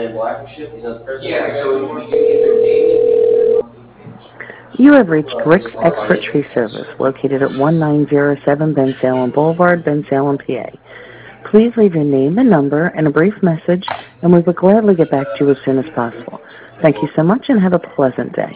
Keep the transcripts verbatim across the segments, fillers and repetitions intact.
You have reached Rick's Expert Tree Service, located at one nine zero seven Bensalem Boulevard, Bensalem, P A. Please leave your name and number and a brief message, and we will gladly get back to you as soon as possible. Thank you so much and have a pleasant day.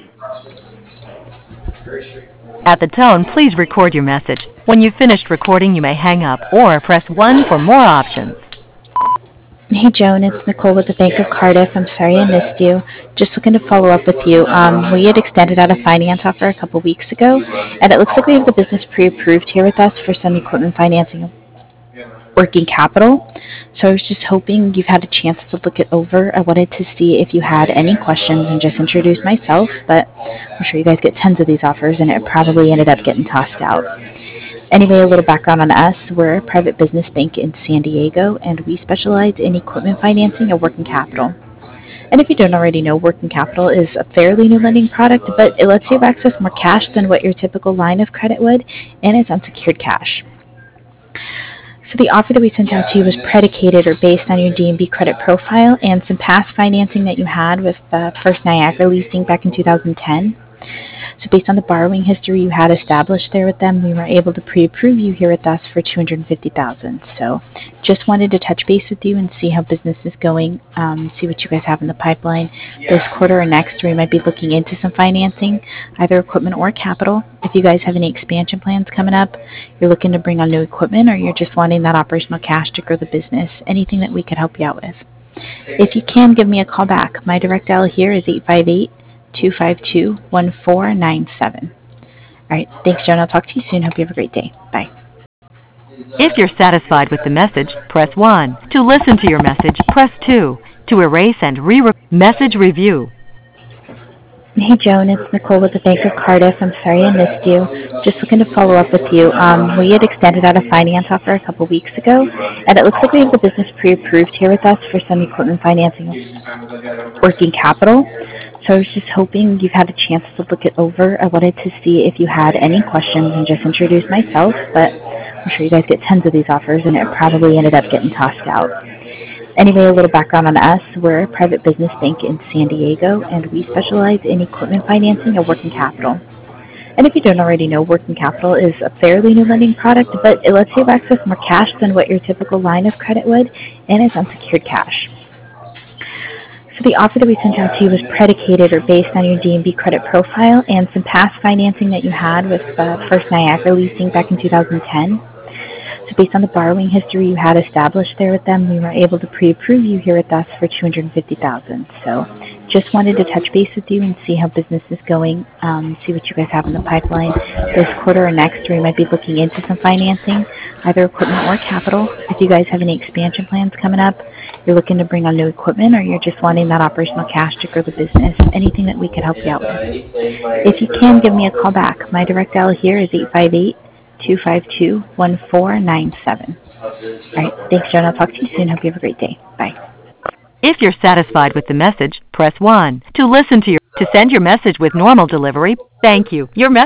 At the tone, please record your message. When you've finished recording, you may hang up or press one for more options. Hey Joan, it's Nicole with the Bank of Cardiff. I'm sorry I missed you. Just looking to follow up with you. Um, we had extended out a finance offer a couple weeks ago, and it looks like we have the business pre-approved here with us for some equipment financing of working capital. So I was just hoping you've had a chance to look it over. I wanted to see if you had any questions and just introduce myself, but I'm sure you guys get tons of these offers, and it probably ended up getting tossed out. Anyway, a little background on us. We're a private business bank in San Diego, and we specialize in equipment financing and working capital. And if you don't already know, working capital is a fairly new lending product, but it lets you access more cash than what your typical line of credit would, and it's unsecured cash. So the offer that we sent out to you was predicated or based on your D and B credit profile and some past financing that you had with uh, First Niagara Leasing back in two thousand ten. So based on the borrowing history you had established there with them, we were able to pre-approve you here with us for two hundred fifty thousand dollars. So just wanted to touch base with you and see how business is going, um, see what you guys have in the pipeline this quarter or next. We might be looking into some financing, either equipment or capital. If you guys have any expansion plans coming up, you're looking to bring on new equipment, or you're just wanting that operational cash to grow the business, anything that we could help you out with. If you can, give me a call back. My direct dial here is eight five eight, two five two, one four nine seven. All right. Thanks, Joan. I'll talk to you soon. Hope you have a great day. Bye. If you're satisfied with the message, press one. To listen to your message, press two. To erase and re-record message review. Hey, Joan. It's Nicole with the Bank of Cardiff. I'm sorry I missed you. Just looking to follow up with you. Um, we had extended out a finance offer a couple weeks ago, and it looks like we have the business pre-approved here with us for some equipment financing of working capital. So I was just hoping you've had a chance to look it over. I wanted to see if you had any questions and just introduce myself, but I'm sure you guys get tons of these offers, and it probably ended up getting tossed out. Anyway, a little background on us. We're a private business bank in San Diego, and we specialize in equipment financing and working capital. And if you don't already know, working capital is a fairly new lending product, but it lets you access more cash than what your typical line of credit would, and it's unsecured cash. So the offer that we sent out to you was predicated or based on your D and B credit profile and some past financing that you had with uh, First Niagara Leasing back in two thousand ten. So based on the borrowing history you had established there with them, we were able to pre-approve you here with us for two hundred fifty thousand dollars. So just wanted to touch base with you and see how business is going, um, see what you guys have in the pipeline this quarter or next. We might be looking into some financing, either equipment or capital. If you guys have any expansion plans coming up, you're looking to bring on new equipment, or you're just wanting that operational cash to grow the business, anything that we could help you out with. If you can, give me a call back. My direct dial here is eight five eight, two five two, one four nine seven. All right. Thanks, Joan. I'll talk to you soon. Hope you have a great day. Bye. If you're satisfied with the message, press one. To listen to your to send your message with normal delivery, thank you. Your message